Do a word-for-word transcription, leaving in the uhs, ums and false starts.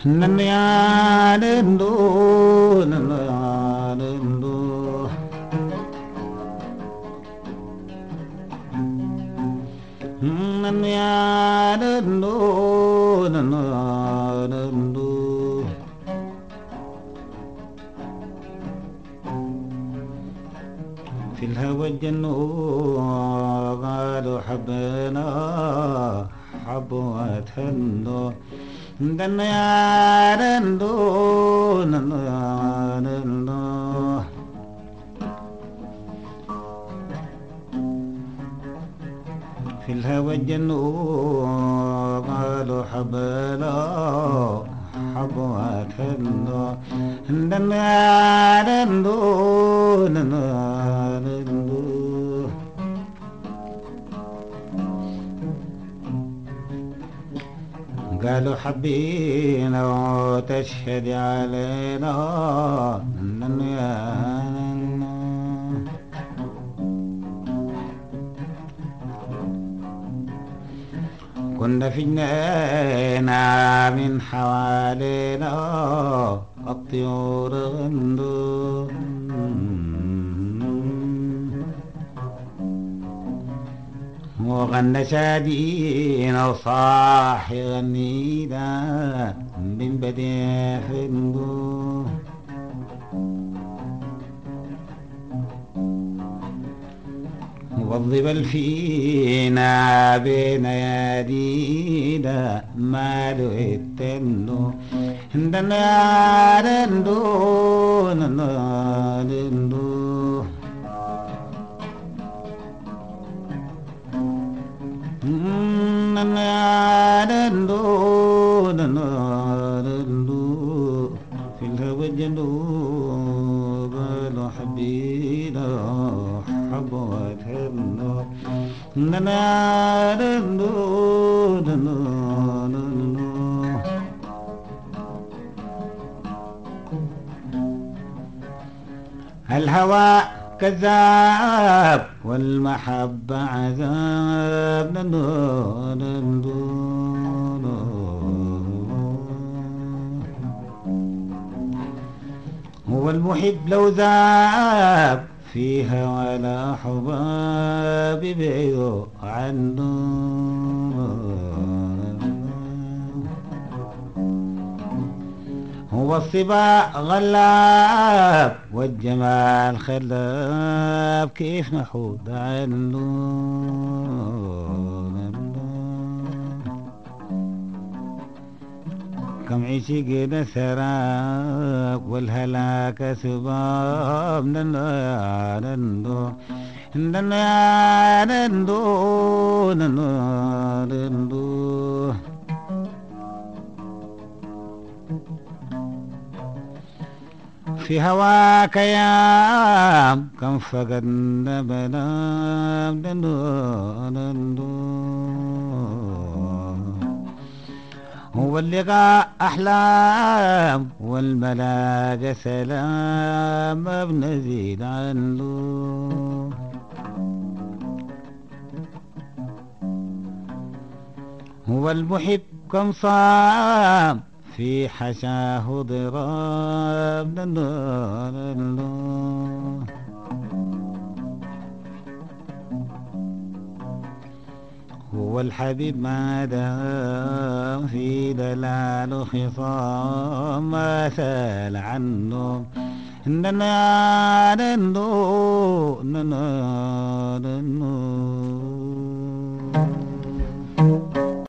Nanu yaadendo, nanu yaadendo. Nanu yaadendo, nanu yaadendo. في الهوى الجنوا قالوا حبنا حبوا تهنوا دنا يا رندو ننو يا رندو في الهوى الجنوا قالوا حبنا حبوا تهنوا دنا يا رندو ننو يا رندو قالوا حبينا وتشهد علينا أننا يا كنا في جنينا من حوالينا الطيور غندو وغنى شادينا وصاح يغنينا من بديع فندو والظبل فينا بين يدينا مالو التندو هندنا يا رندو نندو رندو nanu yaadendo nanu yaadendo في الهوى الجنوب قالوا حبينا حبوا تهنوا nanu yaadendo nanu yaadendo الهوى كذاب والمحبة عذاب نندو نندو هو المحب لو ذاب فيها ولا حباب بعيدوا عنه هو الصبا غلاب والجمال خلاب كيف نحود عنه كم عشقنا سراب والهلاك سباب نندو يا نندو نندو يا نندو نندو يا نندو في هواك يا كم فقدنا بنام دندو دندو هو اللقاء أحلام والملاقى سلام ما بنزيد عنه هو المحب كم صام في حشاه ضراب دندو دندو هو الحبيب ما دام في دلال خصام ما سال عنه دندو دندو دندو